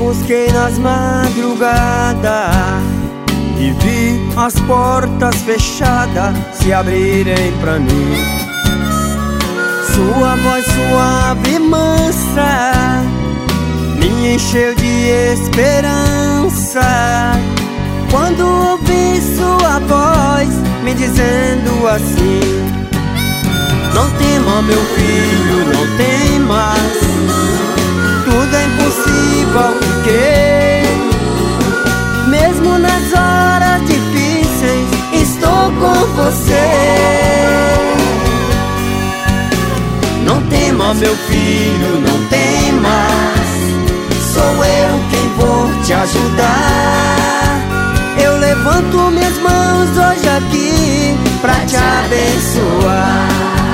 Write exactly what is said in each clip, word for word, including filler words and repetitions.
busquei nas madrugadas e vi as portas fechadas se abrirem pra mim. Sua voz suave e mansa me encheu de esperança, quando ouvi sua voz me dizendo assim: não tema, meu filho, não temas, tudo é impossível que crer. Mesmo nas horas difíceis, estou com você. Não tema, meu filho, não temas, sou eu quem vou te ajudar. Eu levanto minhas mãos hoje aqui pra te abençoar.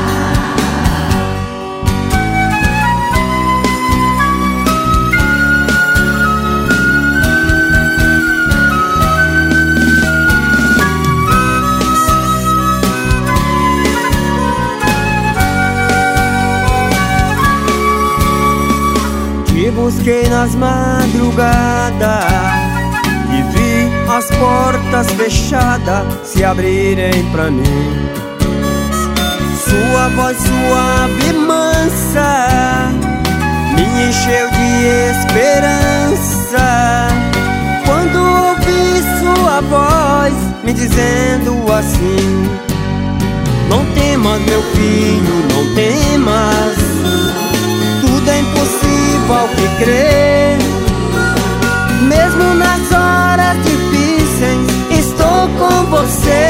Te busquei nas madrugadas e vi as portas fechadas se abrirem pra mim. Sua voz suave e mansa me encheu de esperança, quando ouvi sua voz me dizendo assim: não temas, meu filho, não temas, tudo é impossível que crer. Mesmo nas horas difíceis, estou com você.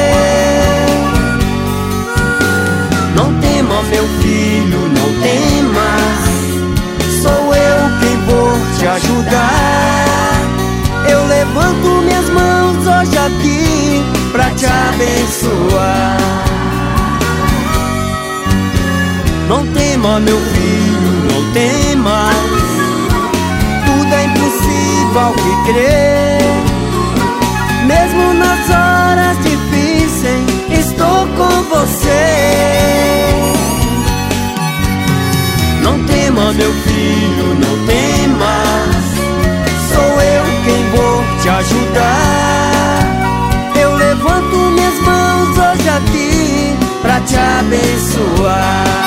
Não tema, meu filho, não temas, sou eu quem vou te ajudar. Eu levanto minhas mãos hoje aqui pra te abençoar. Não tema, meu filho, não temas, tudo é impossível que crer. Mesmo nas horas difíceis, estou com você. Não tema, meu filho, não temas, sou eu quem vou te ajudar. Eu levanto minhas mãos hoje aqui pra te abençoar.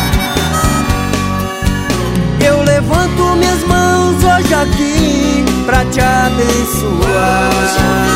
Eu levanto minhas mãos hoje aqui pra te abençoar.